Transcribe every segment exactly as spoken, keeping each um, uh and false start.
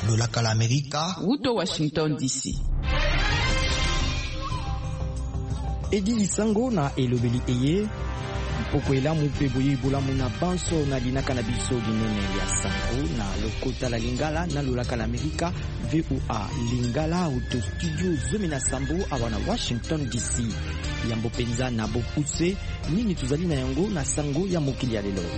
lolaka la Amerika Wuto Washington D C. Edi Lisango na elobeli eye poko elamu pe boye bolamu na banso na linaka na biso linene ya sango na lokota la Lingala na lolaka la Amerika V O A Lingala auto studio zomi na sambo awana Washington D C. Yambo penza na bokuse nini tuzali na yango na sango ya mokili ya lelo.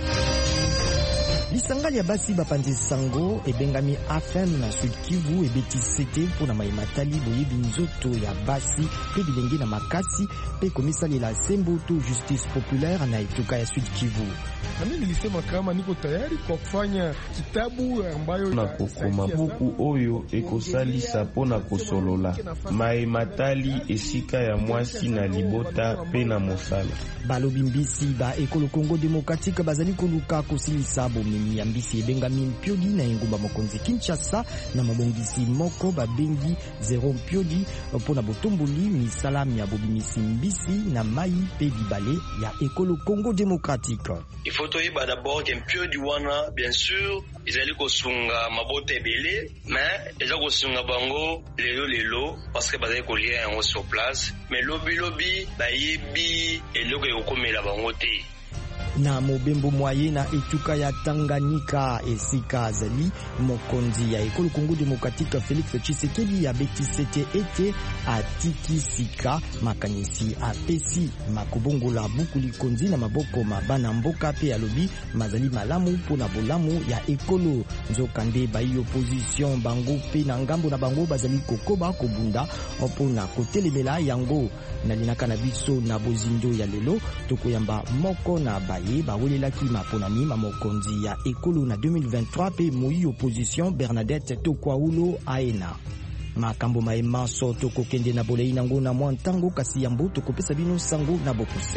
Lisangali ya basi bapanzi sango ebengami F M na Sud Kivu ebeti sete mpona maimatali boyebi nzoto ya basi pe bilenge na makasi pe komisali la Semboto Justice Populaire na etuka ya Sud Kivu. Nami nilisema kama niko tayari kwa kufanya kitabu ambayo na kokoma buku oyo ekosalisa pona kosolola maimatali esika ya mwasi na libota pe na mosala. Balobi mbisi ba ekolo Congo Démocratique bazali koluka kosilisa bomemi ya mbisi ebengami mpiodi na engumba mokonzi Kinshasa na mabongisi moko babengi zero mpiodi mpona botomboli misala ya bobimisi mbisi na mai pe bibale ya ekolo Congo Démocratique. Il faut toyeba d'abord que mpiodi wana bien sûr ezali kosunga mabota ebele mais eza kosunga bango lelo lelo parce que bazali kolia yango sur place mais lobi lobi bayebi eloko ekokomela bango te. Na mobembo mwaye na etuka ya Tanganyika esika azali mokonzi ya ekolo Congo Démocratique Félix Tshisekedi ya beti sete ete atiki sika makanisi apesi makobongola buku likonzi na maboko mabana mboka pe alobi mazali malamu mpona bolamu ya ekolo nzokande bayi opposition bango pe na ngambo na bango bazali kokoba kobunda mpona kotelemela yango na linaka na biso na bozindo ya lelo tokoyamba moko na bayi bawelelaki maponami mamokonzi ya ekolo na deux mille vingt-trois pe moi opposition Bernadette Tokwaulo Aena. Makambo maema so tokokende na bolei nango na mwa ntango kasi yambo tokopesa bino sango na bokuse.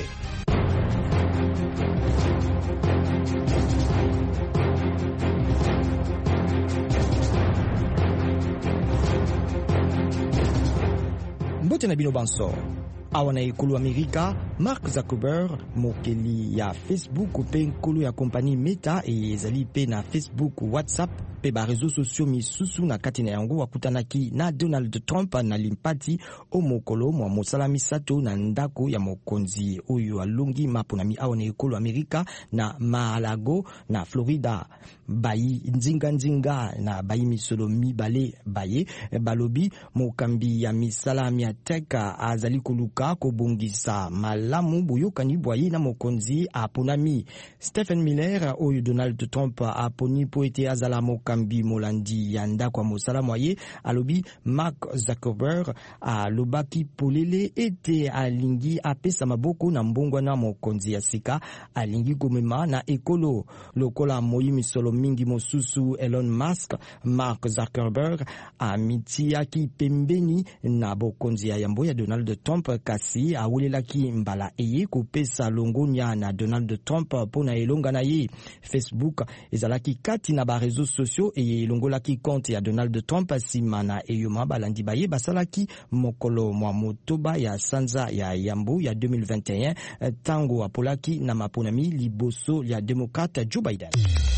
Mbote na bino banso awana ekolo Amerika Mark Zuckerberg mokeli ya Facebook pe nkolo ya kompani Meta ezali pe na Facebook, WhatsApp pe ba réseaux sociaux misusu na kati na yango wakutanaki na Donald Trump na limpati o mokolo mwa mosala misato na ndako ya mokonzi oyo alongi maponami awana ekolo Amerika na Mar-a-Lago na Florida. Bayi nzinga nzinga na bayi misolo mibale baye balobi mokambi ya misala miateka azali koluka kobongisa malamu boyokani bwaye na mokonzi aponami. Stephen Miller oyo Donald Trump aponi po ete azala mokambi molandi ya ndako ya mosala mwaye alobi Mark Zuckerberg alobaki polele ete alingi apesa maboko na mbongwa na mokonzi ya sika alingi komema na ekolo lokola moyi misolo mingi mosusu Elon Musk. Mark Zuckerberg amitiaki pembeni na bokonzi ya yambo ya Donald Trump kasi awulelaki mbala eye kopesa longonya na Donald Trump pona elonga na ye. Facebook ezalaki kati na ba réseaux sociaux eye elongolaki compte ya Donald Trump sima na eyoma balandi baye basalaki mokolo mwa motoba ya sanza ya yambo ya deux mille vingt et un tango apolaki na maponami liboso ya démocrate Joe Biden.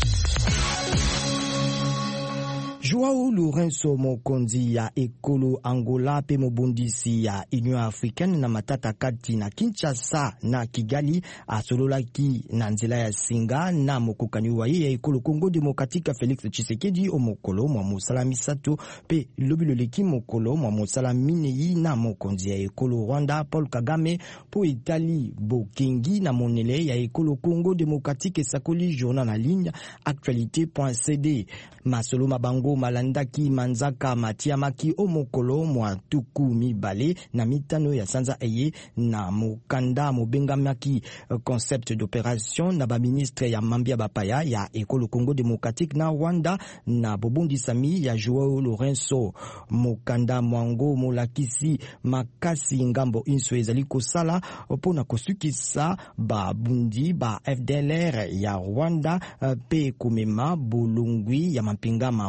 Joao Lourenço mokonzi ya ekolo Angola pe mobondisi ya Union Africaine na matata kati na Kinshasa na Kigali asololaki na nzela ya singa na mokokani waye ya ekolo Congo Démocratique Félix Tshisekedi o mokolo mwa mosala misato pe lobilo leki mokolo mwa mosala minei na mokonzi ya ekolo Rwanda Paul Kagame po Itali bokengi na monele ya ekolo Congo Démocratique sakoli journal en ligne actualité point c d. Masolo mabango malandaki manzaka matiamaki o mokolo mwa tuku mibale na mitano ya sanza eye na mukanda mobengamaki concept d'opération na ba ministre ya mambia bapaya ya ekolo Congo Démocratique na Rwanda na bobondi sami ya Joao Lourenço mukanda mwango molakisi makasi ngambo inso ezali kosala opona kosukisa ba bundi ba F D L R ya Rwanda pe kumema bulungwi ya mampinga ma Rwanda na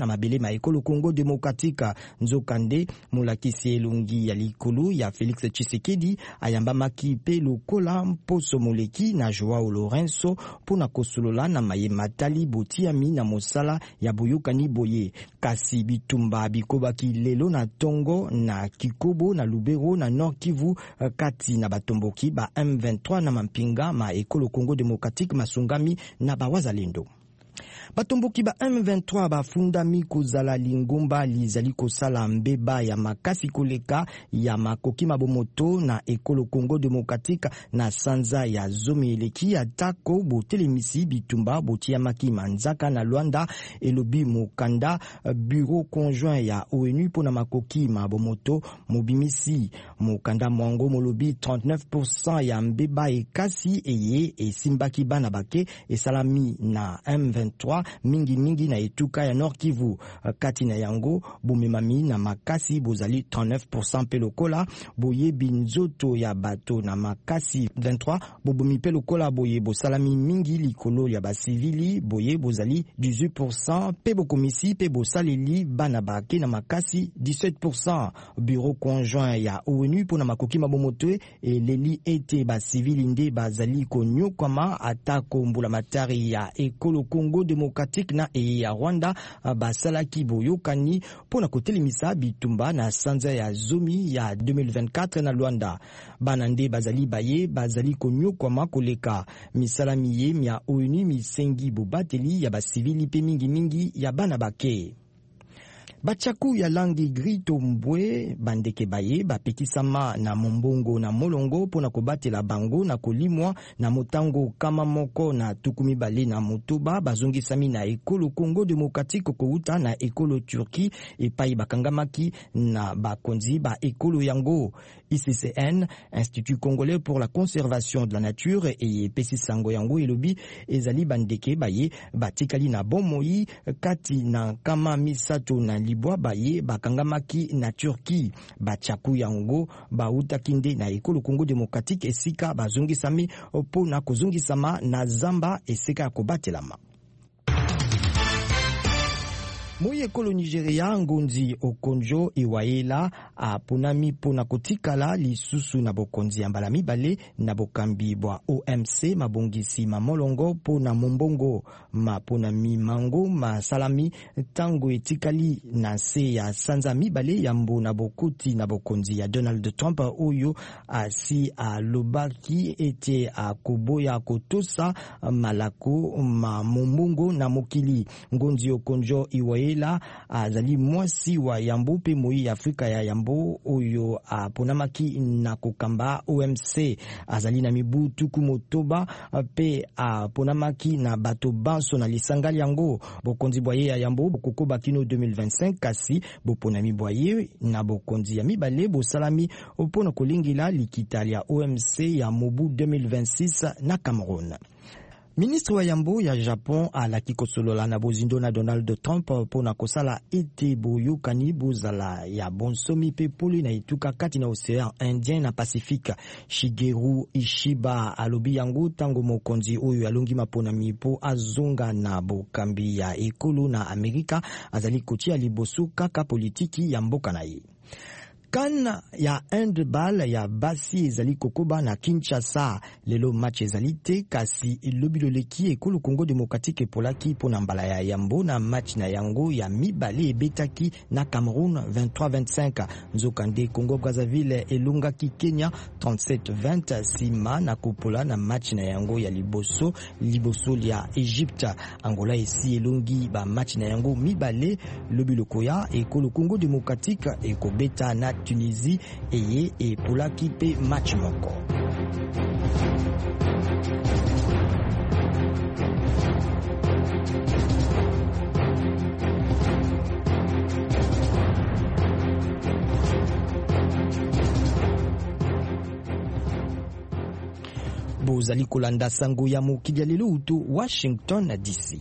mabele ma ekolo Congo Démocratique. Nzokande mulakisi elongi ya likolo ya Félix Tshisekedi ayambamaki pe lokola mposo moleki na Joao Lourenço pona kosolola na maye matali botiami na mosala ya boyokani boye. Kasi bitumba bikobaki lelo na Tongo na Kikobo na Lubero na Nord Kivu kati na batomboki ba M vingt-trois na mampinga ma ekolo Congo Démocratique masungami na bawazalendo. Batomboki ba M vingt-trois bafundami kozala lingomba lizali kosala mbeba ya makasi koleka ya makoki mabomoto na ekolo Congo Démocratique na sanza ya zomi eleki atako botelemisi bitumba botiamaki manzaka na Luanda elobi mokanda bureau conjoint ya O N U pona makoki mabomoto mobimisi mokanda mwango molobi trente-neuf pour cent ya mbeba ekasi eye esimbaki bana bake esalami na M vingt-trois mingi mingi na etuka ya Nord Kivu. Kati na yango bomemami na makasi bozali trente-neuf pour cent pe lokola boye binzoto ya bato na makasi vingt-trois bobomi pe lokola boye bosalami mingi likolo ya basivili boye bozali dix-huit pour cent pe bokomisi pe bosaleli bana bake na makasi dix-sept pour cent. Bureau conjoint ya O N U pona makoki mabomoto e leli ete basivili nde bazali konyokama atako mbula matari ya ekolo Congo Démocratique na e ya Rwanda basalaki boyokani pona kotelemisa bitumba na sanza ya zomi ya deux mille vingt-quatre na Luanda. Banande bazali baye bazali konyokwama koleka misala miye mia O N U misengi bobateli ya basivili pe mingi mingi ya bana bake. Bachaku ya langi grito mbwe bandeke baye bapekisama na mombongo na molongo pona kobatela bango na kolimwa na motango kama moko na tukumi bale na motoba bazongisami na ekolo Congo Démocratique kouta na ekolo Turki epai bakangamaki na bakonzi ba ekolo yango. I C C N, Institut Congolais pour la Conservation de la Nature et pesi sango yango elobi ezali bandeke baye batikali na bomoi kati na kama misato na libwa baye bakangamaki na Turki. Bachaku yango bautakinde na ekolo Congo Démocratique esika bazongisami pona kozongisama na zamba esika kobatelama. Moye ekolo Nigeria ngonzi Okonjo Iweala aponami pona kotikala lisusu na bokonzi ya mbala mibale na bokambi bwa O M C mabongisi mamolongo pona mombongo maponami mango masalami tango etikali na se ya sanza mibale ya mbo na bokuti na bokonzi ya Donald Trump oyo asi alobaki ete akoboya kotosa malako ma mombongo na mokili. Ngonzi Okonjo Iweala la azali mwasi wa Yambo pe moi Afrika ya Yambo oyo aponamaki na kokamba O M C azali na mibu tuku motoba pe aponamaki na bato banso na lisangali yango bokonzi boye ya Yambo bokokoba kino deux mille vingt-cinq kasi boponami boye na bokonzi ya mibale bosalami opona kolingila likitali ya O M C ya mobu deux mille vingt-six na Cameroun. Ministre wa Yambo ya Japon alaki kosolola na bozindo na Donald Trump pona kosala ete boyokani bozala ya bonsomi pe poli na ituka kati na Océan Indien na Pacifique. Shigeru Ishiba alobi yango tango mokonzi oyo alongi mapona mipo azonga na bokambi ya ekolo na Amerika azali kotia liboso kaka politiki ya mboka na ye. Kan ya handball ya basi ezali kokoba na Kinshasa lelo match ezali te kasi lobilo leki ekolo Congo Démocratique epolaki pona mbala ya Yambo na match na yango ya mibale ebetaki na Cameroun vingt-trois vingt-cinq. Nzokande Congo Brazzaville elongaki Kenya trente-sept vingt sima na kopola na match na yango ya liboso liboso ya Egypte. Angola esi elongi ba match na yango mibale lobilo koya ekolo Congo Démocratique ekobeta na Tunisie eye e polaki pe match moko. Bozali kolanda sango ya mokili ya lelo uto Washington D C.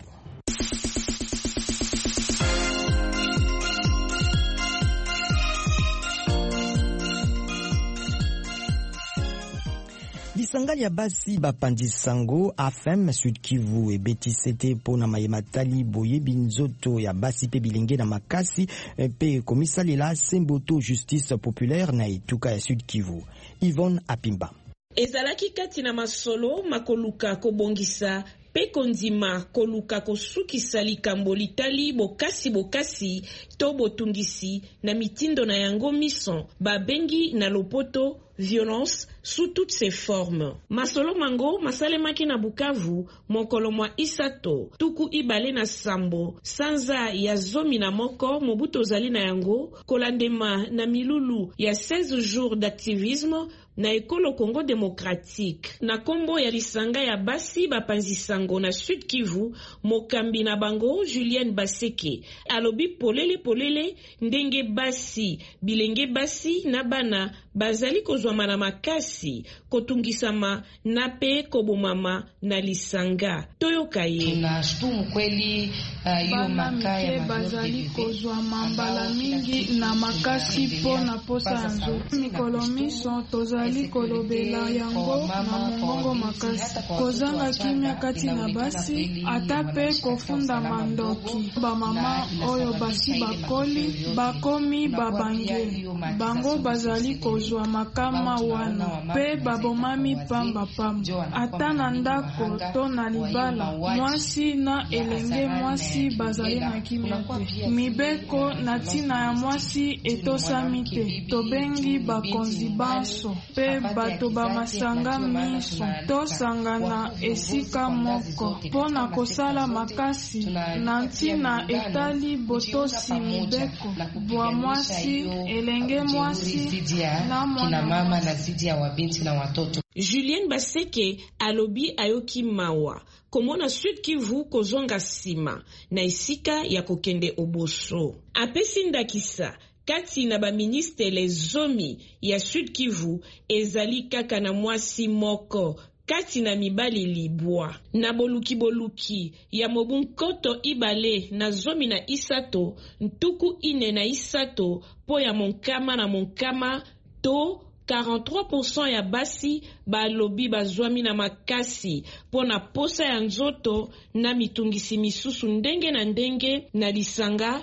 Lisangali ya basi bapandi sango A F M Sud Kivu ebeti sete pona mayematali boye binzoto ya basi pe bilenge na makasi pe komisalela Semboto Justice Populaire na Ituka ya Sud Kivu. Yvonne Apimba. Ezalaki kati na masolo makoluka kobongisa pe kondima koluka kosukisa likambo litali bokasi bokasi to botungisi na mitindo na yango miso babengi na lopoto violence sous toutes ses formes. Masolo mango masalemaki na Bukavu mokolo mwa isato tuku ibale na sambo sanza ya zomi na moko mobuto zali na yango kolandema na milulu ya seize jours d'activisme na ekolo Congo démocratique na kombo ya lisanga ya basi bapanzi sango na Sud Kivu mokambi na bango Julienne Baseke alobi polele polele ndenge basi bilenge basi na bana bazali kozwama na makasi kotungisama na pe kobomama na lisanga toyokaye. Tunashtumu kweli hiyo makaya bazali kozwama mbala mingi na makasi po na posa nzo mikolomiso tozali kolobela yango na mongongo makasi kozanga kimia kati na basi atape kofunda mandoki bamama oyo basi bakoli bakomi babange bango bazali kozwa makama wana pe babomami pamba pamba ata na ndako to na libala mwasi na elenge mwasi bazali na kimia te mibeko na tina ya mwasi etosami te tobengi bakonzi banso pe bato bamasanga miso tosangana esika moko pona kosala makasi na ntina etali botosi mibeko bwa mwasi elenge mwasi na mama na zidi ya wabinti na watoto. Julienne Baseke alobi ayoki mawa komona Sud Kivu kozonga sima na esika ya kokende oboso apesi ndakisa kati na ba ministele zomi ya Sud Kivu ezali kaka na mwasi moko kati na mibali libwa na boluki boluki ya mobunkoto ibale na zomi na isato ntuku ine na isato po ya monkama na monkama to quarante-trois pour cent ya basi balobi bazwami na makasi pona posa ya nzoto na mitungisi misusu ndenge na ndenge na lisanga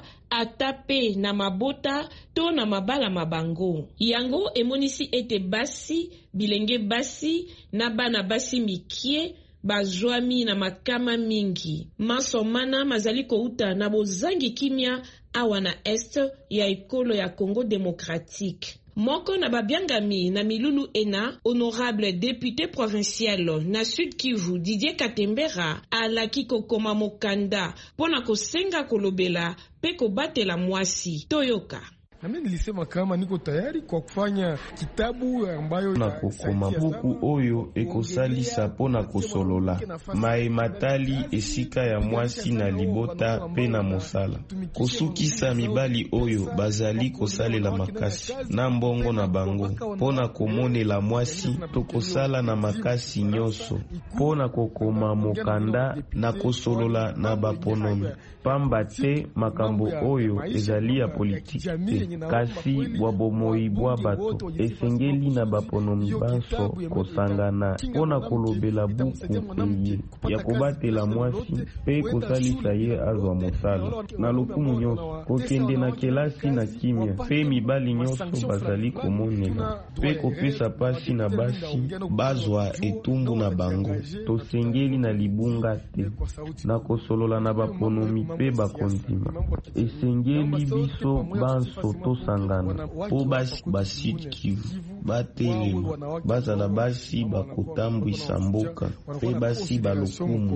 atape na mabota to na mabala mabango. Yango emonisi ete basi, bilenge basi na bana basi mikie bazwami na makama mingi. Masomana mazali kouta na bozangi kimia awa na est ya ekolo ya Congo démocratique. Moko na babiangami na milulu ena honorable député provincial na Sud Kivu Didier Katembera alaki kokoma mokanda pona kosenga kolobela pe kobatela mwasi toyoka. Na mimi nilisema kama niko tayari kwa kufanya kitabu ambayo na kokoma buku oyo ekosalisa pona kosolola maematali esika ya mwasi na libota pe na mosala kosukisa mibali oyo bazali kosalela makasi na mbongo na bango pona komonela mwasi tokosala na makasi nyonso pona kokoma mokanda na kosolola na baponomi pamba te makambo oyo ezali ya politiki te kasi bwabomoi bwa bato esengeli na baponomi banso kosangana pona kolobela buku eye ya kobatela mwasi pe kosalisa ye azwa mosala na lokumu nyonso kokende na kelasi na kimia pe mibali nyonso bazali komonela pe kopesa pasi na basi bazwa etumbu na bango tosengeli na libunga te na kosolola na baponomi pe bakondima esengeli biso banso tosangana po basi ba Sud Kivu batelema bazala basi bakotambwisa mboka pe basi balokumu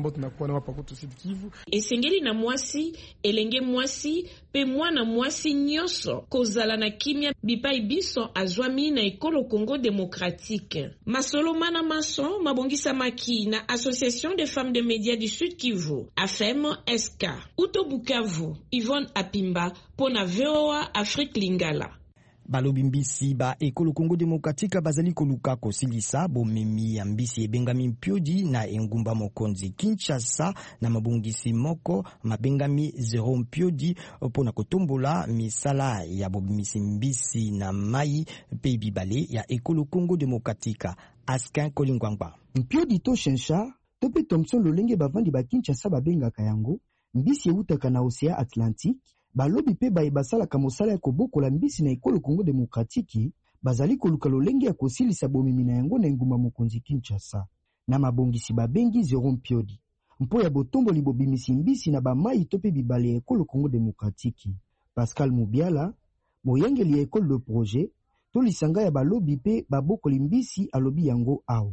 esengeli na mwasi elenge mwasi pe mwana mwasi nyonso kozala na kimia bipai biso azwami na ekolo Congo démocratique. Masolo mana maso mabongisa maki na Association des femmes de médias du Sud Kivu A F M S K Uto Bukavu Yvonne Apimba pona V O A Afrique Lingala. Balobi mbisi ba ekolo Congo démocratique bazali koluka kosilisa bomemi ya mbisi ebengami mpiodi na engumba mokonzi Kinshasa na mabongisi moko mabengami zero mpiodi pona kotombola misala ya bomisi mbisi na mai pe bibale ya ekolo Congo démocratique. Askin Kolingwangba. Mpiodi to Shensha, tope Thompson lolenge bavandi ba Kinshasa babengaka yango mbisi eutaka na Océan Atlantique, balobi pe ba ebasalaka mosala ya kobokola mbisi na ekolo Congo Demokratiki, bazali koluka lolenge ya kosilisa bomimi na yango na nguma mokonzi Kinshasa. Na mabongisi babengi zero mpiodi. Mpo ya botombo libobimisi mbisi na bamai tope bibale ya ekolo Congo Demokratiki. Pascal Mubiala, moyangeli ya ekolo de projet, to lisanga ya balobi pe babokoli mbisi alobi yango awa.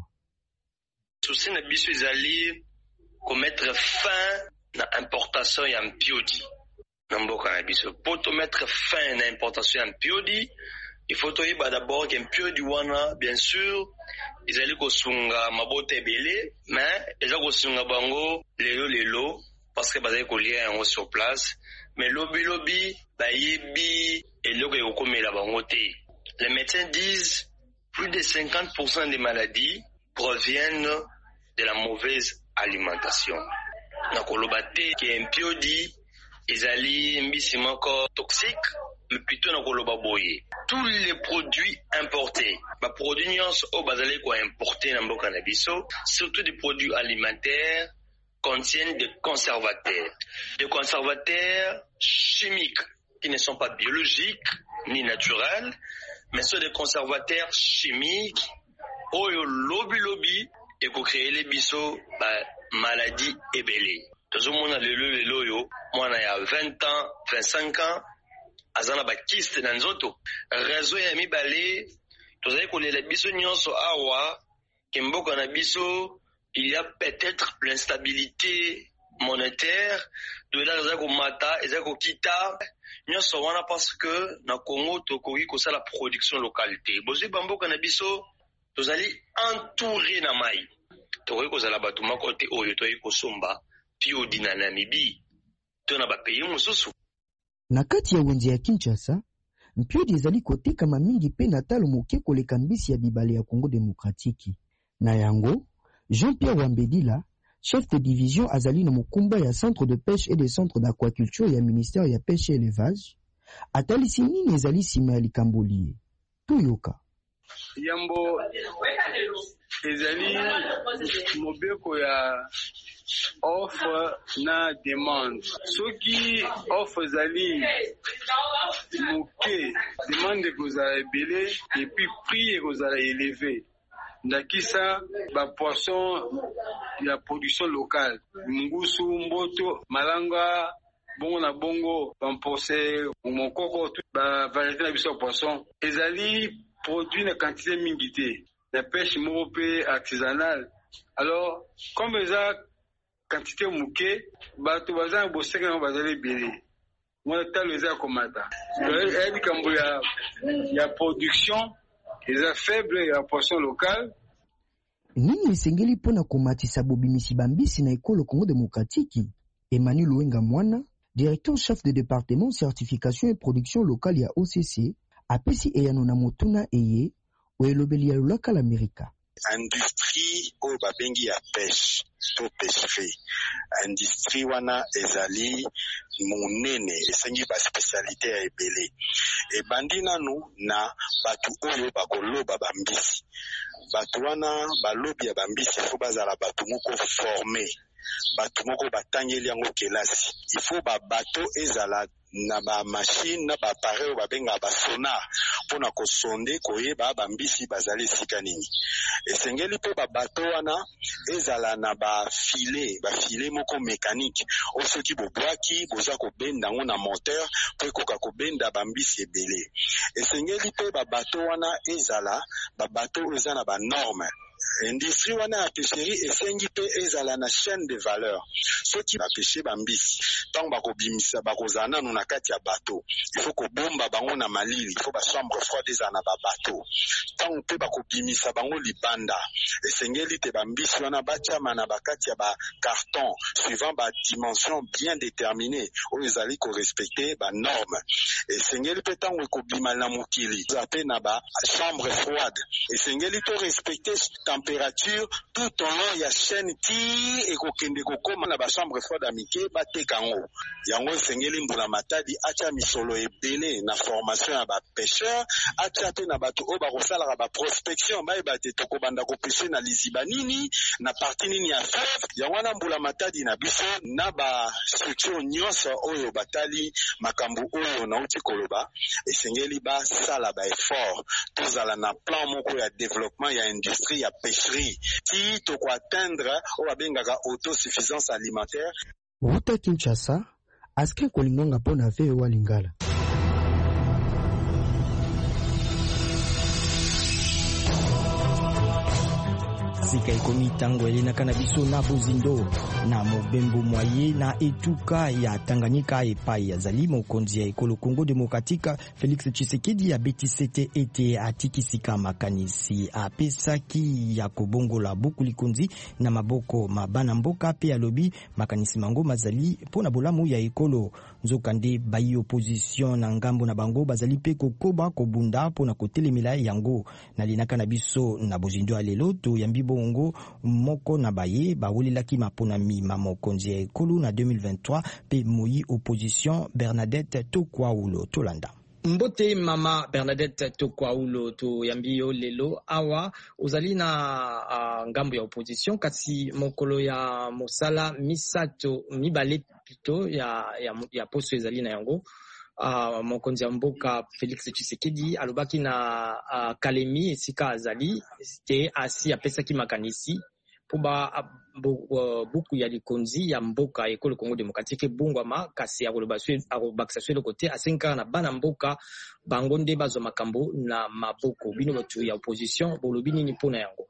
Souci na biso ezali komettre fin na importation ya mpiodi na mboka na biso. Po to mettre fin na importation ya mpiodi, il faut toyeba d'abord que mpiodi wana bien sûr ezali kosunga mabota ebele, mais ezali kosunga bango lelo lelo parce que bazali kolia yango sur place, mais lobi lobi bayebi eloko ekokomela bango te. Les médecins disent plus de cinquante pour cent des maladies proviennent de la mauvaise alimentation. Na koloba te ke mpiodi ezali mbisi moko toxique, mais plutôt na koloba boye. Tous les produits importés, ba produits nyonso o bazali ko importer na mboka na biso, surtout des produits alimentaires, contiennent des conservateurs. Des conservateurs chimiques qui ne sont pas biologiques ni naturels, mais sont des conservateurs chimiques oyo lobby lobby et ko créer les biso ba maladie ebele. Tozo mona lelo lelo yo mwana ya vingt ans, vingt-cinq ans azana ba kyste na nzoto. Réseau ya mibale tozali kolela biso nyonso awa ke mboka na biso il y a peut-être l'instabilité monétaire de la za ko mata eza ko kita nyonso wana parce que na Congo tokoki ko sala production localité. Bozi bamboka na biso tozali entouré na mai. Tokoki ko sala batu makote oyo toyi ko somba piodi na Namibie. To na ba pays mosusu. Na kati ya wenze ya Kinshasa, mpiodi ezali koteka mamingi pe na talo moke koleka mbisi ya bibale ya Congo Demokratiki. Na yango, Jean-Pierre Wambedila, chef de division azali na mokumba ya centre de pêche et de centre d'aquaculture ya ministère ya pêche et élevage, atalisi nini ezali sima ya likambolie. Tuyoka. Yambo ezali mobeko ya offre na demande. Soki offre ezali moke, demande kozala ebele et puis prix kozala élevé. Ndakisa ba poisson ya production locale, mungusu, mboto, malanga, bongo na bongo, bampose, mokoko, ba variété na biso poisson. Ezali produit na quantité mingi te. La pêche moko pe artisanale. Alors, comme eza quantité muke, bato baza boseke na bazali ebele. Mwana talo eza komata. Ebi kambo ya ya production eza faible ya poisson local. Nini esengeli pona komatisa bobimisi bambisi na ekolo Congo Demokratiki? Emmanuel Luenga Mwana, directeur chef de département certification et production locale ya O C C, apesi eyano na motuna eye oelobeli ya local Amerika. Industrie o babengi ya pêche to pêcherie. Industrie wana ezali monene esengi ba spécialité ya ebele. E bandina nu na batu oyo bakoloba bambisi. Batu wana balobi ya bambisi fo bazala batu moko formé. Batu moko batangeli yango kelasi. Il faut ba bato ezala na ba machine na ba appareil ba benga ba sonar pona ko sonde koyeba bambisi bazali sika nini. Esengeli pe ba bato wana ezala na ba filet, ba filet moko mécanique. Osoki bobwaki boza ko benda ngo na moteur pe koka ko benda bambisi ebele. Esengeli pe ba bato wana ezala ba bato ezana ba norme. Industrie wana ya pêcherie esengi pe ezala na chaîne de valeur. Soki ba pêcher bambisi, tant bako bimisa bako zana no na kati ya bateau. Il faut ko bomba bango na malili, il faut ba chambre froide ezana ba bateau. Tant pe bako bimisa bango libanda. Esengeli te bambisi wana batiama na bakati ya ba carton suivant ba dimension bien déterminée o ezali ko respecter ba norme. Esengeli pe tango ko bima na mokili. Zape na ba chambre froide. Esengeli to respecter température tout au long ya chaîne ti ekokende kokoma na ba chambre froide amike batekango yango sengeli mbula matadi acha misolo ebele na formation ya ba pêcheur acha pe na bato o ba kosala ba prospection ba ebate tokobanda ko pêcher na liziba nini na partie nini ya fleuve yango na mbula matadi na biso na ba structure nyonso oyo batali makambo oyo na uti koloba esengeli ba sala ba effort tozala na plan moko ya développement ya industrie ya pêcherie ti toko atteindre o babengaka autosuffisance alimentaire. Wuta Kinshasa, aske kolinganga pona V O A Lingala. Sika ikomi tango elenaka na biso na bozindo na mobembo mwaye na etuka ya Tanganyika epai azali mokonzi ya ekolo Congo Démocratique Félix Tshisekedi abetisi ete atikisika makanisi apesaki ya kobongola buku likonzi na maboko mabana mboka pe alobi makanisi mango mazali pona bolamu ya ekolo nzokande bayi opposition na ngambo na bango bazali pe kokoba kobunda pona kotelemela yango na linaka na biso na bozindo alelo to yambi bongo moko na baye bawulelaki maponami mamokonzi ya ekolo na deux mille vingt-trois pe moyi opposition Bernadette Tokwaulo Tolanda. Mbote mama Bernadette Tokwaulo to yambio lelo awa uzali na uh, ngambo ya opposition kasi mokolo ya mosala misato mibale pito ya ya, ya posto ezali na yango uh, mokonzi ya mboka Félix Tshisekedi alobaki na uh, Kalemi esika azali te asi apesaki makanisi puba buku ya likonzi ya mboka ekolo Congo Démocratique bungwama kasi akolobaswe akobakisa le côté asenka na bana mboka bango nde bazo makambo na maboko bino batu ya opposition bolobi nini pona yango.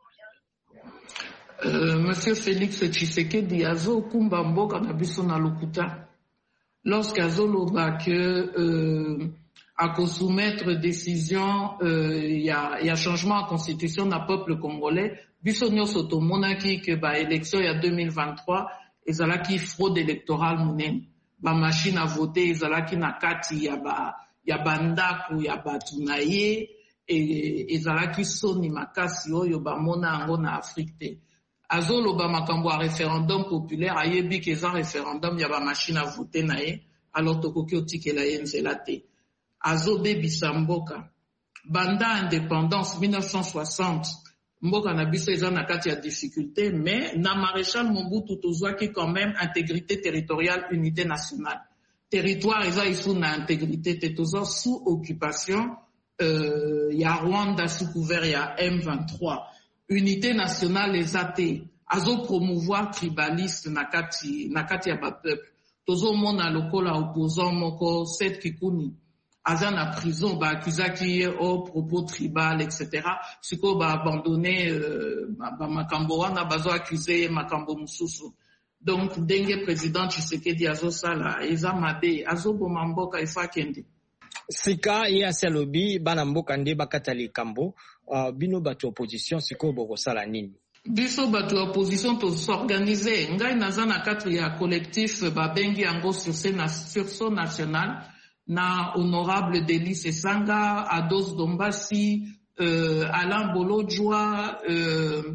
Euh, Monsieur Félix Tshisekedi azo kumba mboka na biso na lokuta lorsqu'azo loba que euh, à soumettre décision il euh, y a il y a changement en constitution na peuple congolais biso nyonso tomonaki que ba élection ya deux mille vingt-trois ezalaki fraude électorale munene ba machine à voter ezalaki na kati ya ba ya bandako ya batu na ye e ezalaki soni makasi oyo bamona yango na Afrique te azoloba makambo ya référendum populaire ayebi ke eza référendum ya ba machine à voter na ye alors tokoki otikela ye nzela te azobebisa mboka banda indépendance mille neuf cent soixante mboka na biso eza na kati ya difficulté mais na maréchal Mobutu tozwaki quand même intégrité territoriale unité nationale territoire eza isu na intégrité te toza sous occupation euh, ya Rwanda sous couvert ya M vingt-trois unité nationale eza te azo promouvoir tribaliste na kati na kati ya ba peuple tozo mona lokola opposant moko Seth Kikuni aza na prison ba akuzaki au propos tribal et cetera siko ba abandonné euh, ba makambo wana bazo accuser makambo mususu donc ndenge président Tshisekedi azo sala eza mabe azo boma mboka ifakende sika ya salobi bana mboka nde bakatali kambo uh, bino bato opposition siko boko sala nini biso bato opposition to s'organiser ngai naza na quatre ya collectif ba bengi yango sur sur son national na honorable Délice Sanga, Ados Dombasi, euh, Alain Bolodjoa, euh,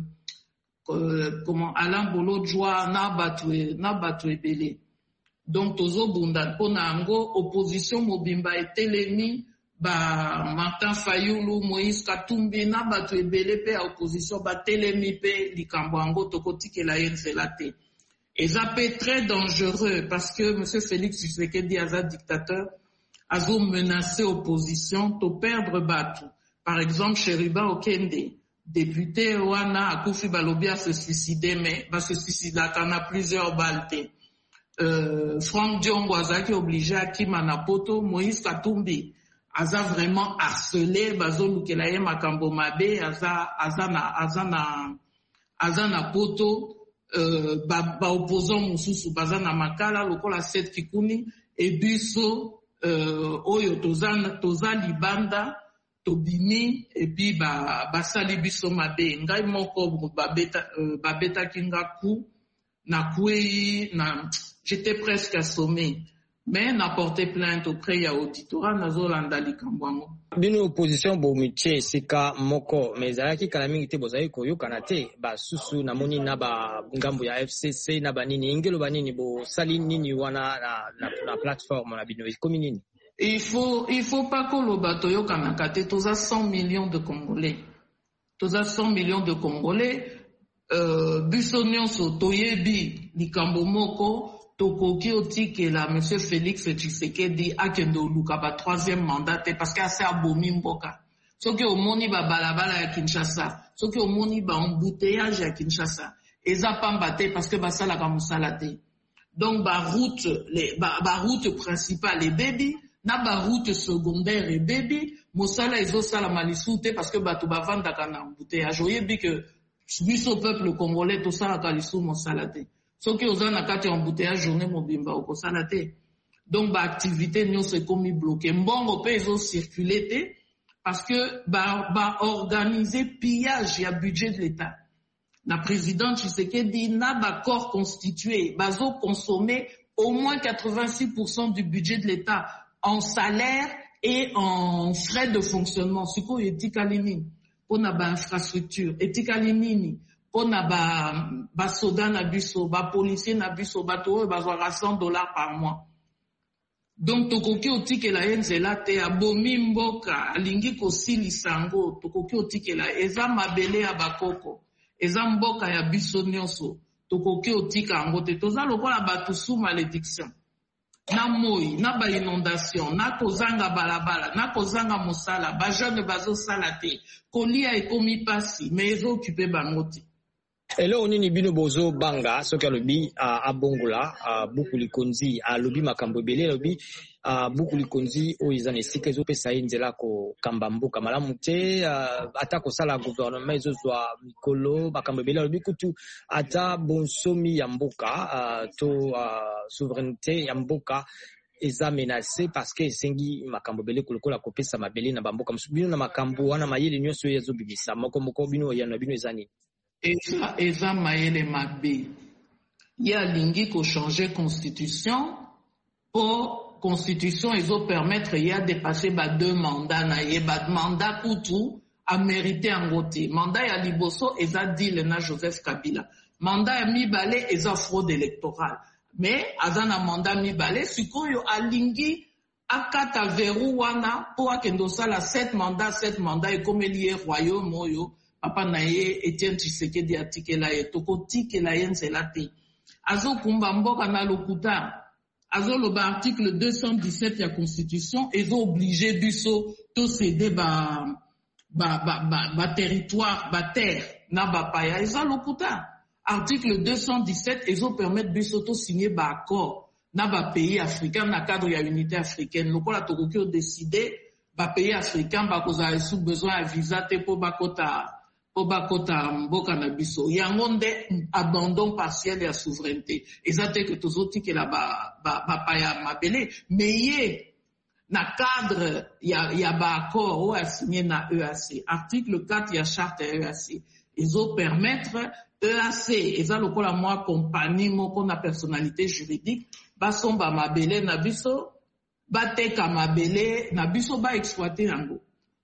euh, comment Alain Bolodjoa, Nabatwe, Nabatwe Bele. Donc tozo bunda pona ango opposition mobimba etelemi ba Martin Fayulu, Moïse Katumbi, Nabatwe Bele pe opposition ba telemi pe likambo ango tokotikela yenzela te. Et ça peut être très dangereux parce que monsieur Félix Tshisekedi aza dictateur azo menacer opposition to perdre batu. Par exemple, Cheriba Okende, député wana akufi balobi a se suicider mais va se suicider kana plusieurs balles. Euh, Franck Diongo azaki obligé à Kimana Poto, Moïse Katumbi aza vraiment harcelé bazo lukela ye makambo mabe aza azana azana azana Poto euh, ba, ba opposant mususu bazana makala lokola Seth Kikuni et biso Euh, oyo toza toza libanda tobimi et puis ba basali biso mabe ngai moko babeta euh, babeta kinga ku na kwei na j'étais presque assommé mais n'a porté plainte auprès ya auditorat nazolanda likambo yango. Bino opposition bo mitie sika moko mezalaki kala mingi te bozali koyokana te basusu namoni na ba ngambo ya F C C na banini ingelo banini bo sali nini wana na, na, na plateforme na bino ikomi nini. Il faut il faut pas que le bateau yokana kate toza cent millions de Congolais. Toza cent millions de Congolais euh biso nyonso toyebi likambo moko tokoki otikela monsieur Félix Tshisekedi akendo luka ba troisième mandat parce que asa abomi mboka. Soki omoni ba balabala ya Kinshasa, soki omoni ba embouteillage ya Kinshasa, eza pamba te parce que basala ka musala te. Donc ba route les ba, ba route principale et baby na ba route secondaire et baby mosala ezo sala malisu te parce que bato bavanda kana embouteillage. Oyebi que biso peuple congolais to sala ka lisu mosala te. Soki ozana kati embouteillage journée mobimba okosala te. Donc ba activité nyonso ekomi bloqué. Mbongo pe ezo circuler te parce que ba ba organiser pillage ya budget de l'État. La présidente Tshisekedi n'a ba corps constitué, bazo consommer au moins quatre-vingt-six pour cent du budget de l'État en salaire et en frais de fonctionnement. Siko etikali nini pona ba infrastructure, etikali nini pona ba ba soda na biso, ba policier na biso, ba to bazwa cent dollars par mois. Donc tokoki otikela enzela te abomi mboka alingi kosilisa ngo tokoki otikela eza mabele ya bakoko eza mboka ya biso nyonso tokoki otika ngo te toza lokola bato sous malédiction na moi na ba inondation na kozanga balabala na kozanga mosala ba jeune bazo sala te kolia ekomi pasi mais ezo occuper bango te. Elo nini bino bozo banga soki alobi uh, abongola uh, buku likonzi alobi makambo ebele alobi uh, buku likonzi oyo eza na esika ezopesa ye nzela kokamba mboka malamu te uh, ata kosala gouvernement ezozwa mikolo makambo ebele alobi kutu ata bonsomi ya mboka uh, to uh, souveraineté ya mboka eza menacé parce que esengi makambo ebele kolokola kopesa mabele na bamboka mosusu bino na makambo wana mayele nyonso oyo ezobimisa moko moko bino yana bino eza nini. Eza eza maele mabe. Ya lingi ko changer constitution pour constitution ezo permettre ya dépasser ba deux mandats na ye ba mandat kutu a mérité ngote. Mandat ya liboso eza dile na Joseph Kabila. Mandat ya mibale eza fraude électorale. Mais azana mandat mibale sikoyo alingi akata verrou wana po akendo sala sept mandats sept mandats et comme lié royaume oyo papa na ye Etienne Tshisekedi atikela ye toko tikela ye nzela te azo kumba mboka na lokuta azo loba article deux cent dix-sept ya constitution ezo obligé biso to céder ba ba ba ba, ba territoire ba terre na ba paya ezo lokuta article deux cent dix-sept ezo permettre biso to signer ba accord na ba pays africain na cadre ya unité africaine lokola tokoki o décider ba pays africain ba kozala sous besoin ya visa te po bakota po bakota mboka na biso yango nde abandon partiel ya souveraineté eza te ke tozotikela ba ba ba paya mabele mais ye na cadre ya ya ba accord o a signé na E A C article quatre ya charte ya E A C ezo permettre E A C eza lokola mwa compagnie moko na personnalité juridique basomba mabele na biso bateka mabele na biso ba exploiter yango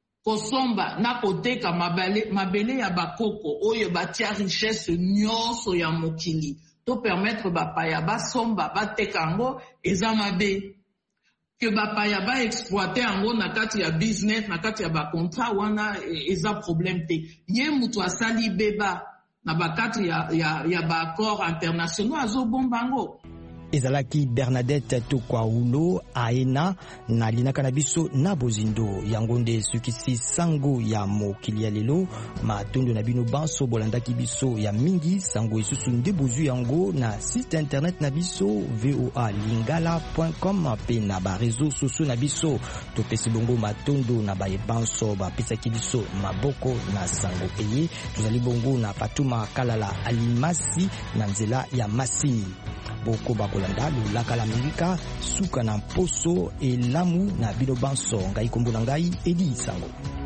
kosomba na koteka mabele mabele ya bakoko oyo batia richesse nyonso ya mokili to permettre bapaya basomba bateka yango eza mabe que bapaya ba exploiter yango na kati ya business na kati ya ba contrat wana eza problème te ye mutu asali beba na bakati ya ya ya ba accord internationaux azobomba yango. ezalaki Bernadette Tokwaulo aena na linaka na biso na bozindo yango nde sukisi sango ya mokili ya lelo matondo na bino banso bolandaki biso ya mingi sango isusu nde bozu yango na site internet na biso voa lingala point com pe na ba réseaux sociaux na biso topesi bongo matondo na baye banso bapesaki biso maboko na sango eye tozali bongo na Patuma Kalala Alimasi na nzela ya Masini boko bakolanda lolaka la Amerika suka na mposo elamu na bino banso ngai kombo na ngai Edi Sango.